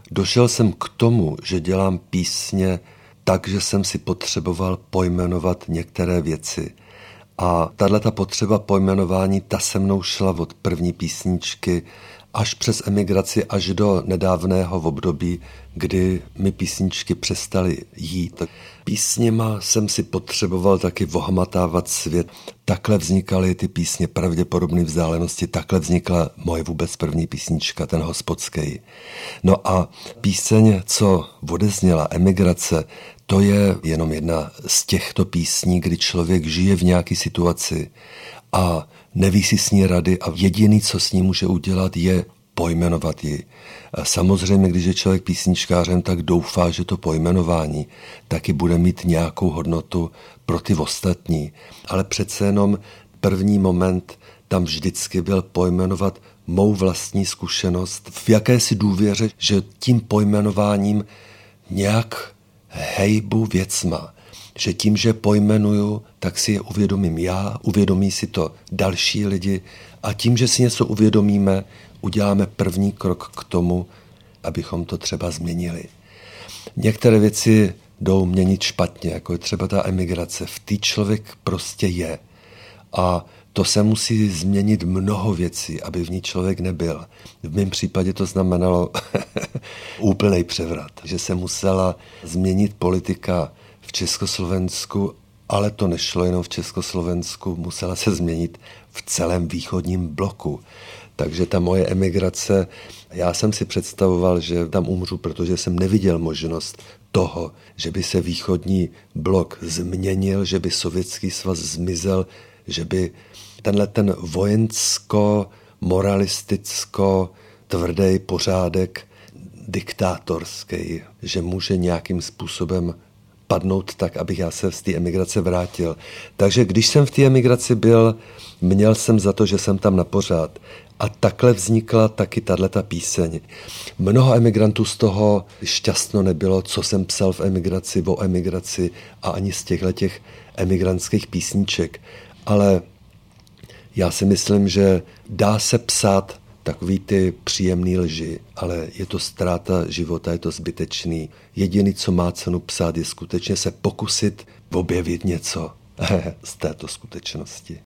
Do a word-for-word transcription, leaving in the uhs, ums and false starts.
došel jsem k tomu, že dělám písně tak, že jsem si potřeboval pojmenovat některé věci. A tato potřeba pojmenování, ta se mnou šla od první písničky až přes emigraci, až do nedávného období, kdy mi písničky přestaly jít. Písněma jsem si potřeboval taky ohmatávat svět. Takhle vznikaly ty písně Pravděpodobné vzdálenosti, takhle vznikla moje vůbec první písnička, ten hospodský. No a píseň, co odezněla, Emigrace, to je jenom jedna z těchto písní, kdy člověk žije v nějaké situaci a neví si s ní rady a jediný, co s ní může udělat, je pojmenovat ji. A samozřejmě, když je člověk písničkářem, tak doufá, že to pojmenování taky bude mít nějakou hodnotu pro ty ostatní. Ale přece jenom první moment tam vždycky byl pojmenovat mou vlastní zkušenost v jakési důvěře, že tím pojmenováním nějak hejbu věcma, že tím, že pojmenuju, tak si je uvědomím já, uvědomí si to další lidi a tím, že si něco uvědomíme, uděláme první krok k tomu, abychom to třeba změnili. Některé věci jdou měnit špatně, jako je třeba ta emigrace. V té člověk prostě je. A to se musí změnit mnoho věcí, aby v ní člověk nebyl. V mém případě to znamenalo úplný převrat, že se musela změnit politika v Československu, ale to nešlo jenom v Československu, musela se změnit v celém východním bloku. Takže ta moje emigrace, já jsem si představoval, že tam umřu, protože jsem neviděl možnost toho, že by se východní blok změnil, že by Sovětský svaz zmizel, že by tenhle ten vojensko-moralisticko tvrdý pořádek diktátorský, že může nějakým způsobem padnout tak, abych já se z té emigrace vrátil. Takže když jsem v té emigraci byl, měl jsem za to, že jsem tam na pořád. A takhle vznikla taky tato píseň. Mnoho emigrantů z toho šťastno nebylo, co jsem psal v emigraci, o emigraci a ani z těchto emigrantských písniček. Ale já si myslím, že dá se psát takový ty příjemný lži, ale je to ztráta života, je to zbytečný. Jediný, co má cenu psát, je skutečně se pokusit objevit něco z této skutečnosti.